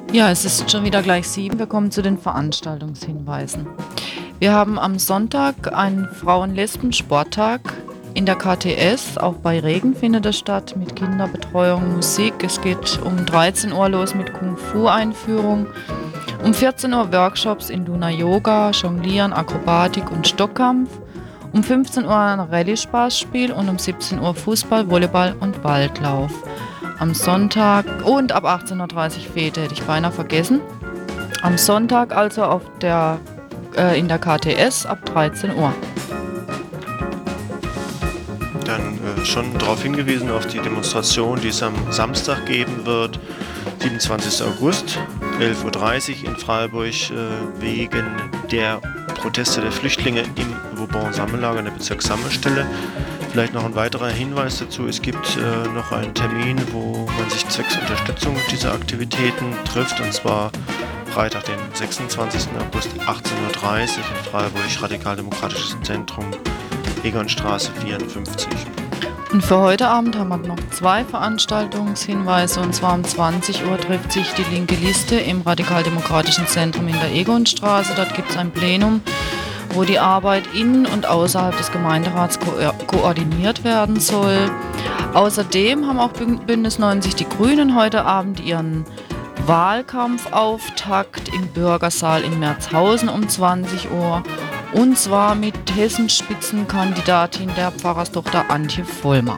Ja, es ist schon wieder gleich 7. Wir kommen zu den Veranstaltungshinweisen. Wir haben am Sonntag einen Frauen-Lesben-Sporttag in der KTS. Auch bei Regen findet es statt mit Kinderbetreuung, Musik. Es geht um 13 Uhr los mit Kung-Fu-Einführung. Um 14 Uhr Workshops in Luna Yoga, Jonglieren, Akrobatik und Stockkampf. Um 15 Uhr ein Rallye-Spaßspiel und um 17 Uhr Fußball, Volleyball und Waldlauf. Am Sonntag und ab 18:30 Uhr Fete, hätte ich beinahe vergessen. Am Sonntag also in der KTS ab 13 Uhr. Dann schon darauf hingewiesen auf die Demonstration, die es am Samstag geben wird, 27. August, 11:30 Uhr in Freiburg, wegen der Proteste der Flüchtlinge im Vauban-Sammellager in der Bezirkssammelstelle. Vielleicht noch ein weiterer Hinweis dazu, es gibt noch einen Termin, wo man sich zwecks Unterstützung dieser Aktivitäten trifft, und zwar Freitag, den 26. August, 18:30 Uhr in Freiburg, Radikaldemokratisches Zentrum, Egonstraße 54. Und für heute Abend haben wir noch 2 Veranstaltungshinweise, und zwar um 20 Uhr trifft sich die linke Liste im Radikaldemokratischen Zentrum in der Egonstraße. Dort gibt es ein Plenum, wo die Arbeit in und außerhalb des Gemeinderats koordiniert werden soll. Außerdem haben auch Bündnis 90 Die Grünen heute Abend ihren Wahlkampfauftakt im Bürgersaal in Merzhausen um 20 Uhr. Und zwar mit Hessenspitzenkandidatin der Pfarrerstochter Antje Vollmer.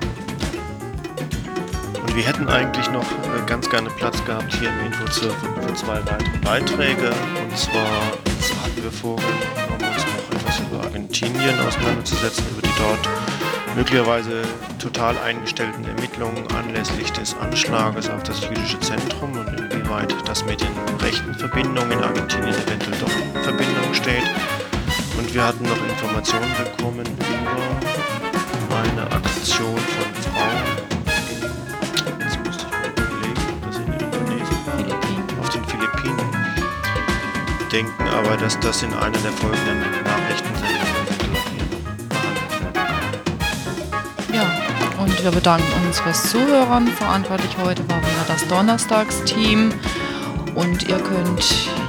Und wir hätten eigentlich noch ganz gerne Platz gehabt hier im Infozirkel für 2 weitere Beiträge. Und zwar hatten wir vorgenommen, uns noch etwas über Argentinien auseinanderzusetzen, über die dort möglicherweise total eingestellten Ermittlungen anlässlich des Anschlages auf das jüdische Zentrum und inwieweit das mit den rechten Verbindungen in Argentinien eventuell doch in Verbindung steht. Und wir hatten noch Informationen bekommen über eine Aktion von Frauen, jetzt musste ich mal überlegen, ob das in Indonesien war, auf den Philippinen, denken aber, dass das in einer der folgenden Nachrichtensendungen behandelt wird. Ja, und wir bedanken uns fürs Zuhören. Verantwortlich heute war wieder das Donnerstagsteam. Und ihr könnt